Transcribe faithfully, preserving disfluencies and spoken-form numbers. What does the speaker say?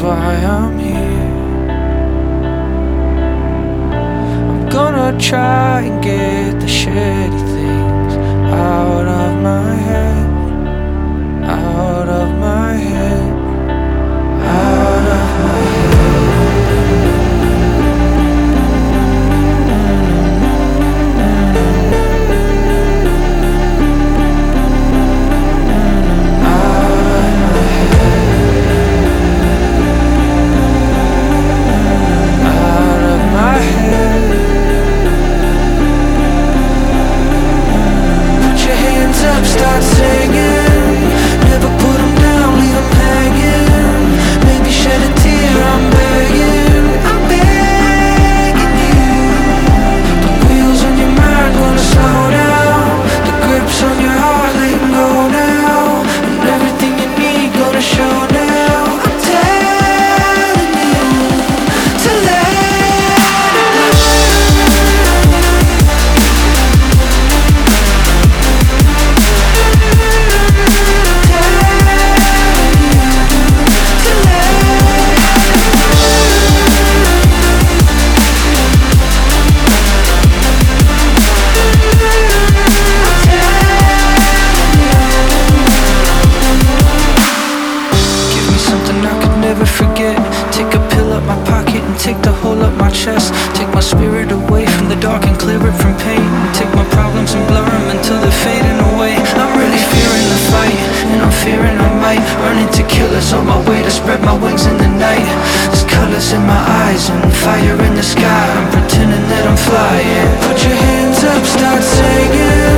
why I'm here. I'm gonna try and get the shitty things out of my head, out of my head, out of my head. Start singing, never put them down, leave them hanging. Maybe shed a tear, I'm begging, I'm begging you. The wheels on your mind gonna slow down, the grips on your heart letting go now, and everything you need gonna show now. I'm telling you to let forget. Take a pill up my pocket and take the hole up my chest. Take my spirit away from the dark and clear it from pain. Take my problems and blur them until they're fading away. I'm really fearing the fight, and I'm fearing I might run into killers on my way to spread my wings in the night. There's colors in my eyes and fire in the sky. I'm pretending that I'm flying. Put your hands up, start singing.